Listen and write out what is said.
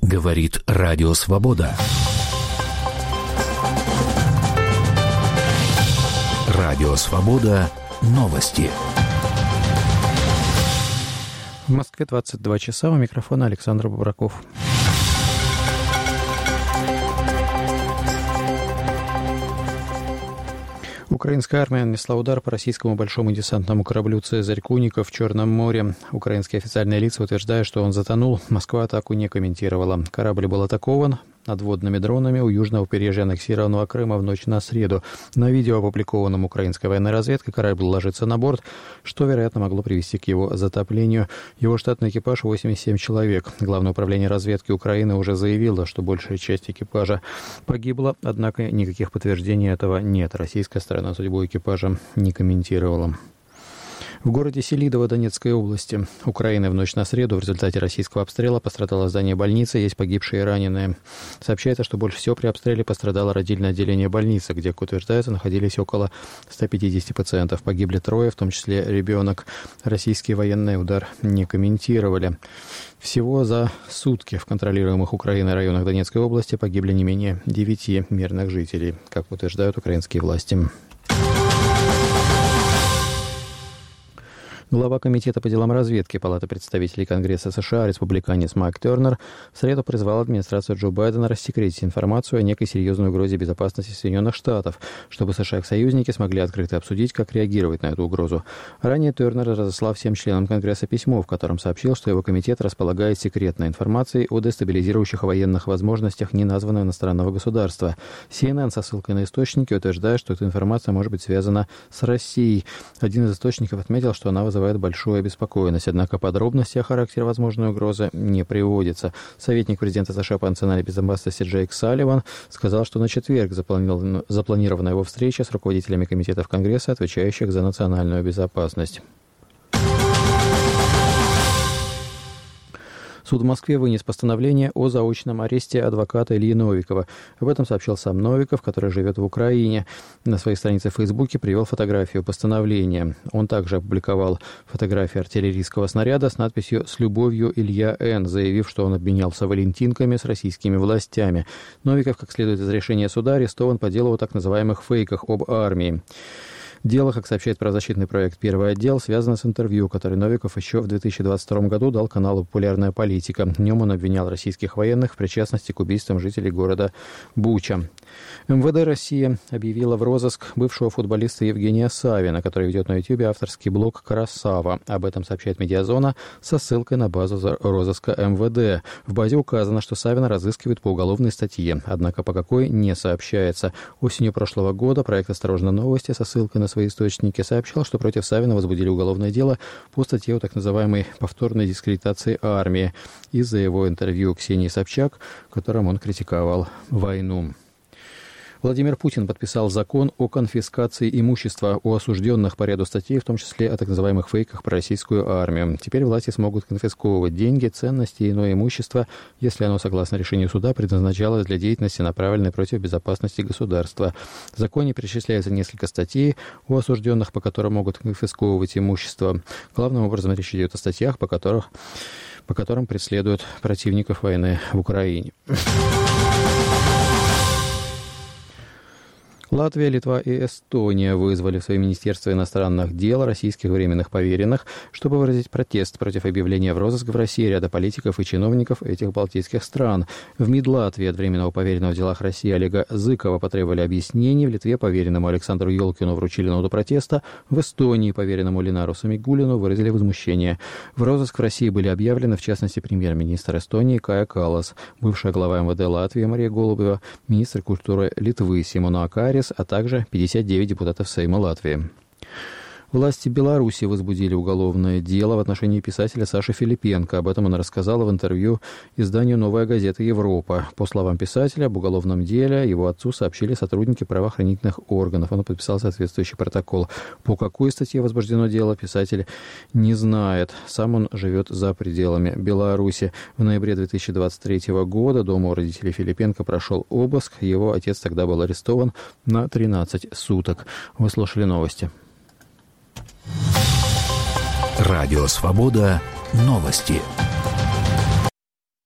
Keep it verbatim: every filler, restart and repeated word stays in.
Говорит Радио Свобода. Радио Свобода. Новости. В Москве двадцать два часа. У микрофона Александр Бабраков. Украинская армия нанесла удар по российскому большому десантному кораблю «Цезарь Куников» в Черном море. Украинские официальные лица утверждают, что он затонул. Москва атаку не комментировала. Корабль был атакован надводными дронами у южного побережья аннексированного Крыма в ночь на среду. На видео, опубликованном украинской военной разведкой, корабль ложится на борт, что, вероятно, могло привести к его затоплению. Его штатный экипаж — восемьдесят семь человек. Главное управление разведки Украины уже заявило, что большая часть экипажа погибла, однако никаких подтверждений этого нет. Российская сторона судьбу экипажа не комментировала. В городе Селидово Донецкой области Украины в ночь на среду в результате российского обстрела пострадало здание больницы, есть погибшие и раненые. Сообщается, что больше всего при обстреле пострадало родильное отделение больницы, где, как утверждается, находились около ста пятидесяти пациентов. Погибли трое, в том числе ребенок. Российские военные удар не комментировали. Всего за сутки в контролируемых Украиной районах Донецкой области погибли не менее девяти мирных жителей, как утверждают украинские власти. Глава Комитета по делам разведки Палаты представителей Конгресса США, республиканец Майк Тернер, в среду призвал администрацию Джо Байдена рассекретить информацию о некой серьезной угрозе безопасности Соединенных Штатов, чтобы США и союзники смогли открыто обсудить, как реагировать на эту угрозу. Ранее Тернер разослал всем членам Конгресса письмо, в котором сообщил, что его комитет располагает секретной информацией о дестабилизирующих военных возможностях неназванного иностранного государства. Си Эн Эн со ссылкой на источники утверждает, что эта информация может быть связана с Россией. Один из источников отметил, что она вызывает большую обеспокоенность, однако подробности о характере возможной угрозы не приводятся. Советник президента США по национальной безопасности Джейк Салливан сказал, что на четверг запланирована его встреча с руководителями комитетов Конгресса, отвечающих за национальную безопасность. Суд в Москве вынес постановление о заочном аресте адвоката Ильи Новикова. Об этом сообщил сам Новиков, который живет в Украине. На своей странице в Фейсбуке привел фотографию постановления. Он также опубликовал фотографию артиллерийского снаряда с надписью «С любовью, Илья Н», заявив, что он обменялся валентинками с российскими властями. Новиков, как следует из решения суда, арестован по делу о так называемых фейках об армии. Дело, как сообщает правозащитный проект «Первый отдел», связано с интервью, которое Новиков еще в две тысячи двадцать втором году дал каналу «Популярная политика». В нем он обвинял российских военных в причастности к убийствам жителей города Буча. эм вэ дэ России объявила в розыск бывшего футболиста Евгения Савина, который ведет на Ютьюбе авторский блог «Красава». Об этом сообщает «Медиазона» со ссылкой на базу розыска эм вэ дэ. В базе указано, что Савина разыскивают по уголовной статье, однако по какой не сообщается. Осенью прошлого года проект «Осторожно, новости» со ссылкой на свои источники сообщал, что против Савина возбудили уголовное дело по статье о так называемой повторной дискредитации армии из-за его интервью Ксении Собчак, в котором он критиковал войну. Владимир Путин подписал закон о конфискации имущества у осужденных по ряду статей, в том числе о так называемых фейках про российскую армию. Теперь власти смогут конфисковывать деньги, ценности и иное имущество, если оно, согласно решению суда, предназначалось для деятельности, направленной против безопасности государства. В законе перечисляется несколько статей у осужденных, по которым могут конфисковывать имущество. Главным образом речь идет о статьях, по, которых, по которым преследуют противников войны в Украине. Латвия, Литва и Эстония вызвали в свои министерства иностранных дел российских временных поверенных, чтобы выразить протест против объявления в розыск в России ряда политиков и чиновников этих балтийских стран. В МИД Латвии от временного поверенного в делах России Олега Зыкова потребовали объяснений, в Литве поверенному Александру Ёлкину вручили ноду протеста, в Эстонии поверенному Ленару Самигулину выразили возмущение. В розыск в России были объявлены, в частности, премьер-министр Эстонии Кая Каллас, бывшая глава эм вэ дэ Латвии Мария Голубева, министр культуры Литвы Симона Акарис, а также пятьдесят девять депутатов Сейма Латвии. Власти Беларуси возбудили уголовное дело в отношении писателя Саши Филипенко. Об этом она рассказала в интервью изданию «Новая газета Европа». По словам писателя, об уголовном деле его отцу сообщили сотрудники правоохранительных органов. Он подписал соответствующий протокол. По какой статье возбуждено дело, писатель не знает. Сам он живет за пределами Беларуси. В ноябре две тысячи двадцать третьего года дома у родителей Филипенко прошел обыск. Его отец тогда был арестован на тринадцать суток. Вы слушали новости. Радио «Свобода». Новости.